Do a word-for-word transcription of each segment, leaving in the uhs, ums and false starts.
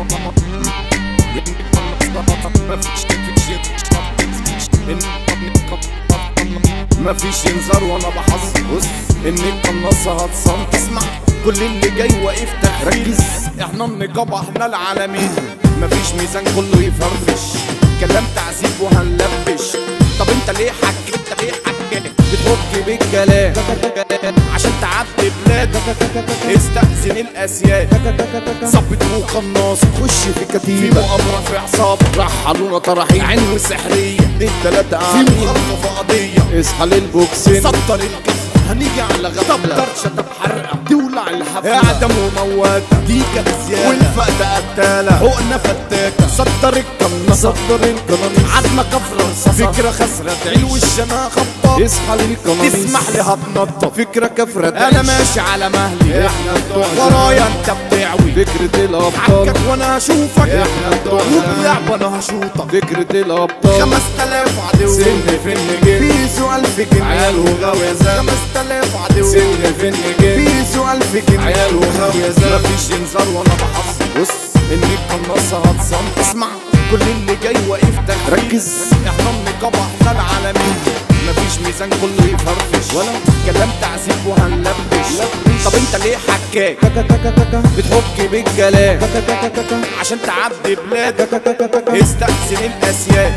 مفيش انذار وانا بحذر. بص ان القناصة هتصمت. اسمع كل اللي جاي واقف تخريج. احنا النقابة احنا العالمين. مفيش ميزان كله يفرفش. كلام تعذيب وهنلبش. طب انت ليه حكيت؟ انت ليه حكيت؟ بتحك بالكلام عشان تعدي بلاد. استأذن الاسياد. ظبط وقناص خش في كتيبة. في مؤامرة في عصابة رحلونا طراحين عين سحرية. التلاتة قاعدين في مخالفة قضية. اصحى للبوكسين سطر الكفر هنيجي على غفلة. طب شطب حرقة تولع الحفلة. اعدم ومواتة دي كانت زيادة. والفقدة قتالة حقنة فتاكة. صدر القناصة صدر القناصة عدمة كفر رصاصة. فكرة خسرة تعيل وشنا خبطة. اصحى للقناص تسمح لي هتنطط. فكرة كفرة تعيش. انا ماشي على مهلي. احنا بتوع ورايا انت بتعوي. فكرة الابطال حكك وانا هشوفك. احنا بتوع وبلعب وانا هشوطك. فكرة الابطال خمس تلاف عدو سن في النجيل. بيزو الف جنيه عيال وغوازات. خمس تلاف عدو سن في النجيل. بيزو الف جنيه عيال وغوازات. مفيش انذار وانا بحذر. بص ان القناصة هتصمت. اسمع كل اللي جاي واقف تخريج. ركز احنا النقابة احنا العالمين. مفيش ميزان كله يفرفش. ولا كلام تعذيب وهنلبش. طب انت ليه حكاك؟ بتحك بالكلام عشان تعدي بلاد. استأذن الاسياد.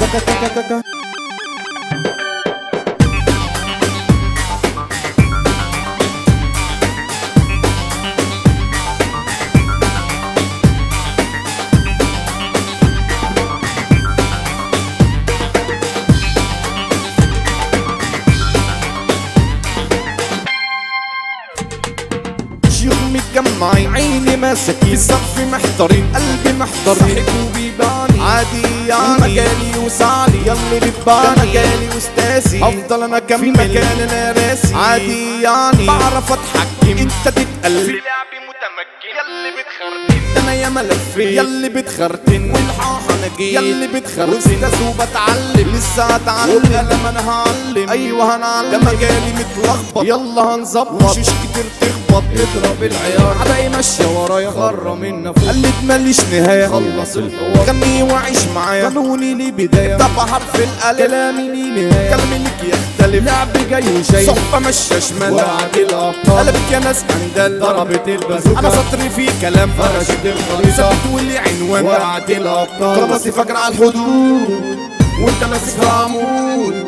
متجمعين عيني ماسكين. في الصف محضرين قلبي محضر. صاحبه بيباني عادي يعني. مجالي يوسعلي يلي بتباني. ده مجالي واستاذي افضل انا اكمل. في مكان انا راسي عادي يعني. بعرف اتحكم انت تتقلب. في لعبي متمكن يلي بتخربين. انا ياما لفيت يلي بتخرتن. والحاحة انا جيت يلي بتخرتن. واستاذ وبتعلم لسه هتعلم. لما انا هعلم ايوه هنعلم. ده مجالي متلخبط يلا هنظبط. وشوش كتير تخبط اضرب العيار. عداي ماشية ورايا غرة منا فوق. قلت ماليش نهاية خلص الحوار. غني وعيش معايا قانوني ليه بداية. طب حرف الألف كلامي ليه نهاية. كلامي ليك يختلف. لعب جاي وشايف. صحبة ماشية شمال. وقعت الأبطال قلبت يا ناس أندال. ضربت البازوكا. أنا سطري فيه كلام فرشت الخريطة. ثبت واللي عنوان. وقعت الأبطال راسي فاكر على الحدود. وأنت ماسك في عمود.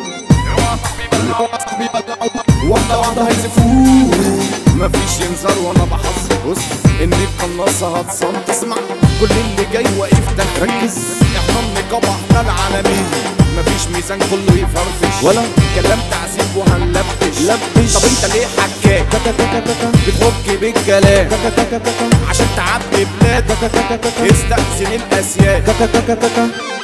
واحدة واحدة هيزفوه. مفيش انذار وانا بحذر. بص ان القناصة هتصمت. اسمع كل اللي جاي واقف تركز. احنا النقابة احنا العالمين. مفيش ميزان كله يفرفش. ولا كلام تعذيب وهنلبش. لبش طب انت ليه حكاك؟ بتحك بالكلام عشان تعدي بلاد. استأذن الاسياد.